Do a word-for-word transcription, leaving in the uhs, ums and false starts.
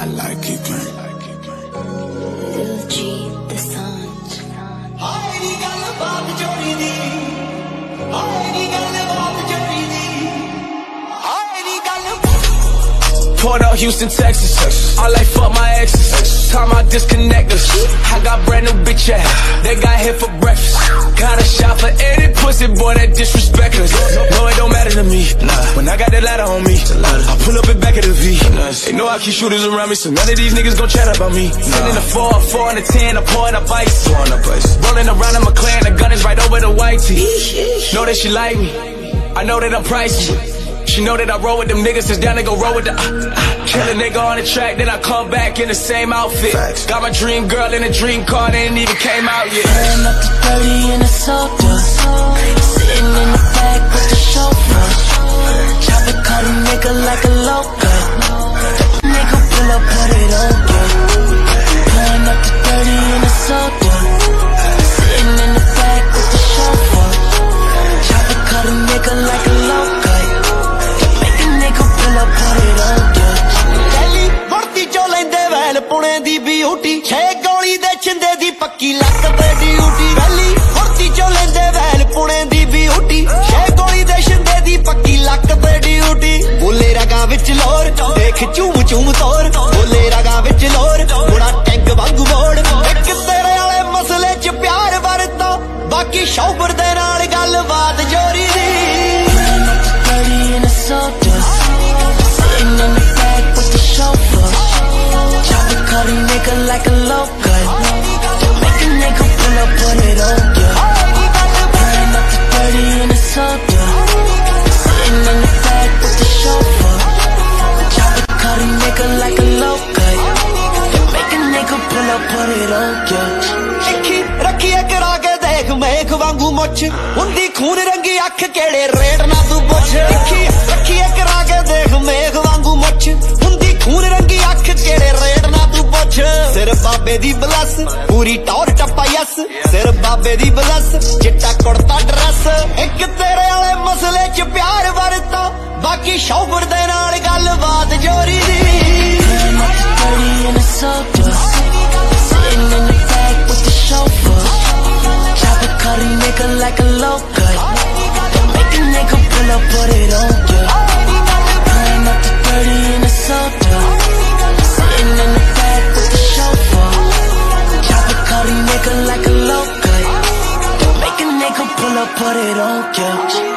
I like it, man. Lil G, the sun. Aye नी गल बात जोड़ी दी, aye नी गल बात जोड़ी दी, aye नी गल. Port of Houston, Texas. I like fuck my exes. Time I disconnect us. I got brand new bitch ass. They got here for breakfast. Got a shot for any pussy boy that disrespect us. No, it don't matter to me. Nah. When I got that ladder on me, I pull up in back of the V. They know I keep shooters around me, so none of these niggas gon' chat about me. Sending a four, four and a ten, I'm pouring up ice. Rolling around in my clan, the gun is right over the white tee. Know that she like me. I know that I'm pricey. She know that I roll with them niggas, since down they go roll with the uh, uh, kill a nigga on the track, then I come back in the same outfit. Facts. Got my dream girl in a dream car, they ain't even came out yet. Pulling up to thirty in a soda, sitting in the back with the chauffeur. Chopper cut a nigga like a loca. Nigga pull up, put it on ya. Pulling up to thirty in a soda, sitting in the back with the chauffeur. Chopper cut a nigga like a loca. Pune दी beauty छे गोली दे छिंदे दी पक्की luck ते duty rally फुर्ती चो लेंदे well Pune दी beauty छे गोली दे छिंदे दी पक्की लक ते ड्यूटी बोले रगा विच लोर देख चूम चूम तोर बोले रगा विच लोर मुड़ा टैंक वांगू मोड़ एक तेरे वाले मसले च प्यार वरता बाकी शौबर दे नाल गल बात जोरी दी Cut a nigga like a loca. Make a nigga pull up, put it on ya. Pulling up to thirty in a soda, sitting in the back with the chauffeur. Chopper cut a nigga like a loca. Make a nigga pull up, put it on ya. Ikhi rakhiye kara ke dekh mekh wangu much. Hundi khoon rangi akh kede rate na tu puch. Ikhi rakhiye kara ke dekh mekh wangu much. Hundi khoon rangi akh kede rate na tu puch. Sir babe di bless, puri taur chappa yes. Sir babe di bless, chitta kurta dress. Ek tere wale masle ch pyar varta, baki shaufer de naal gal baat jori di. thirty in a soda, sitting in the back with the chauffeur. Chopper cut a nigga like a loca. Make a nigga pull up, put it on ya. Pulling up to thirty in a soda, sitting in the back with the chauffeur. Chopper cut a nigga like a loca. Make a nigga pull up, put it on ya.